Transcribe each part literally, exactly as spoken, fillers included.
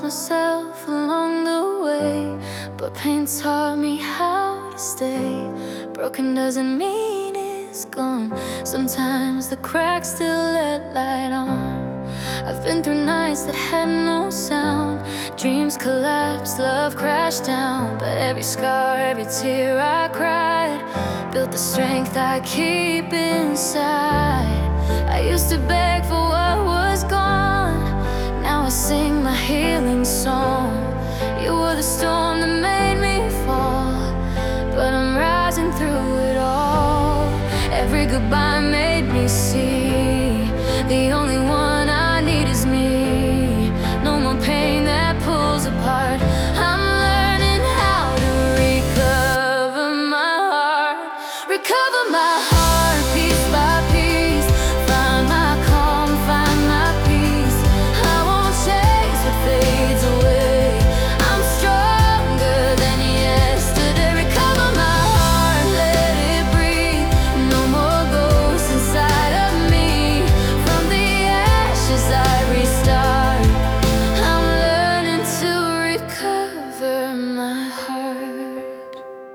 myself along the way, but pain taught me how to stay. Broken doesn't mean it's gone. Sometimes the cracks still let light on. I've been through nights that had no sound. Dreams collapsed, love crashed down. But every scar, every tear I cried built the strength I keep inside. I used to beg for what was gone. Now I sing my healing song. You were the storm that made me fall, but I'm rising through it all. Every goodbye made me see the only one I need is me. No more pain that pulls apart. I'm learning how to recover my heart. Recover my heart piece by piece. Find my calm, find my peace. I won't chase what fades away. I'm stronger than yesterday. Recover my heart, let it breathe. No more ghosts inside of me. From the ashes I restart. I'm learning to recover my heart.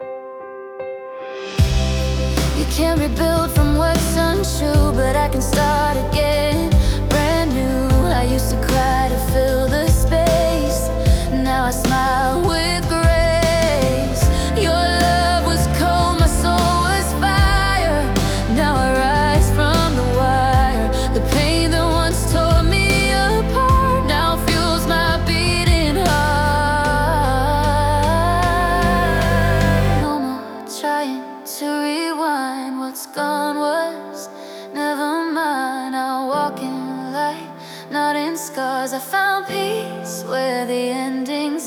You can't rebuild from what's untrue, but I can start again, brand new. I used to cry to fill the space. Now I smile with grace. Your love was cold, my soul was fire. Now I rise from the wire. The pain that once tore me apart now fuels my beating heart. No more trying to rewind. What's gone was never mine. I'll walk in light, not in scars. I found peace where the endings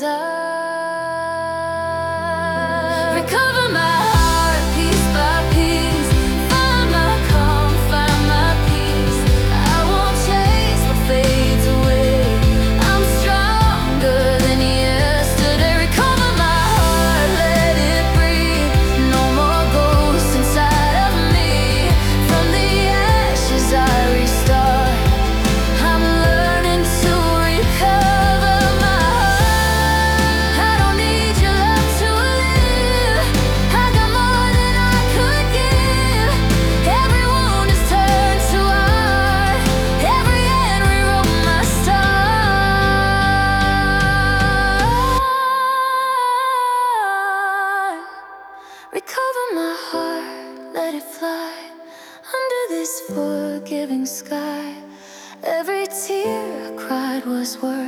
are. Recover my heart piece by piece. Find my calm, find my peace. I won't chase what fades away. I'm stronger than yesterday. Recover my heart, let it breathe. No more ghosts inside of me. From the ashes I restart. I'm learning to recover my heart. I don't need your love to live. I got more than I could give. Every wound is turned to art. Every end rewrote my start. Recover my heart, let it fly under this forgiving sky. Every tear I cried was worth